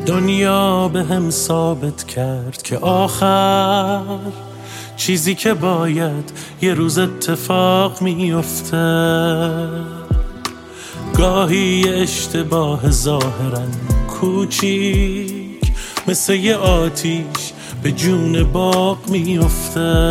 دنیا به هم ثابت کرد که آخر چیزی که باید یه روز اتفاق میفته. گاهی اشتباه ظاهرا کوچیک مثل یه آتیش به جون باغ میفته.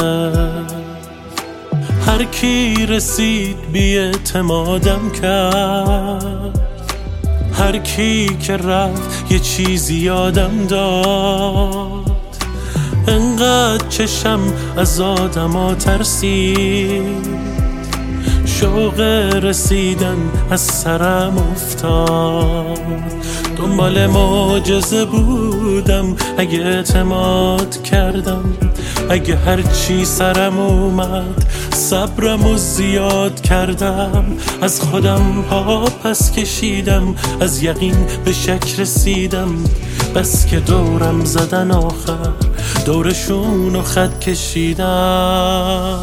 هر کی رسید بی اعتمادم کرد، هر کی که رفت یه چیزی یادم داد. انقدر چشم از آدما ترسید، شوق رسیدن از سرم افتاد. دنبال معجزه بودم، اگه اعتماد کردم، اگه هرچی سرم اومد صبرمو زیاد کردم. از خودم پا پس کشیدم، از یقین به شک رسیدم. بس که دورم زدن آخر دورشونو خط کشیدم.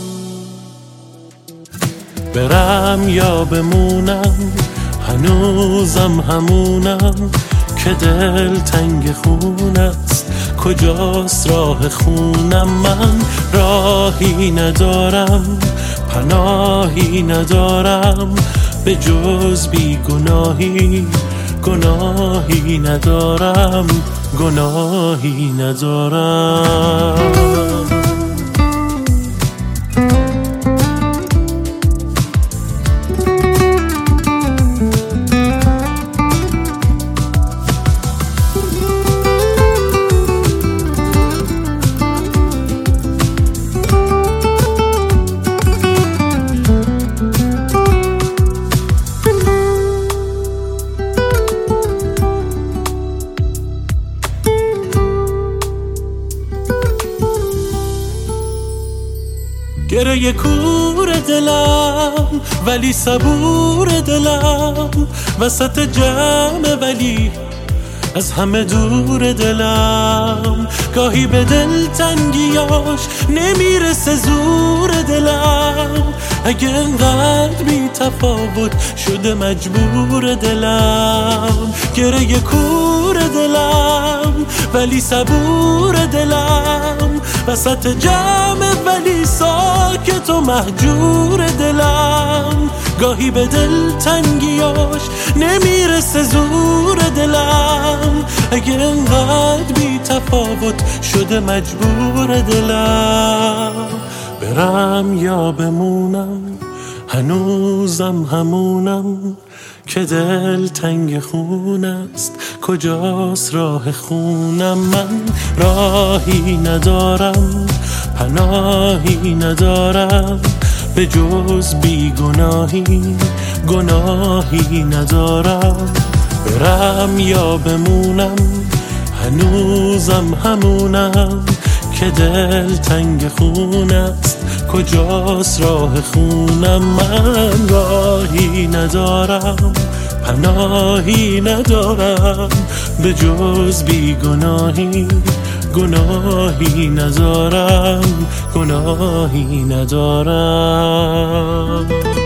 برم یا بمونم هنوزم همونم که دل تنگ خون است. کجاست راه خونم؟ من راهی ندارم، پناهی ندارم به جز بی گناهی. گناهی ندارم، گناهی ندارم. گره کور دلم ولی صبور دلم، وسط جمع ولی از همه دور دلم. گاهی به دل تنگیاش نمیرسه زور دلم، اگه انقدر بی تفاوت شده مجبور دلم. گره کور دلم ولی صبور دلم، وسط جمع ولی ساکت و مهجور دلم. گاهی به دل تنگیاش نمیرسه زور دلم، اگه انقدر بی تفاوت شده مجبور دلم. برم یا بمونم هنوزم همونم که دل تنگ خون است. کجاست راه خونم؟ من راهی ندارم، پناهی ندارم به جز بی گناهی. گناهی ندارم. برم یا بمونم هنوزم همونم که دل تنگ خون است. کجاست راه خونم؟ من راهی ندارم، پناهی ندارم به جز بی گناهی. گناهی ندارم، گناهی ندارم.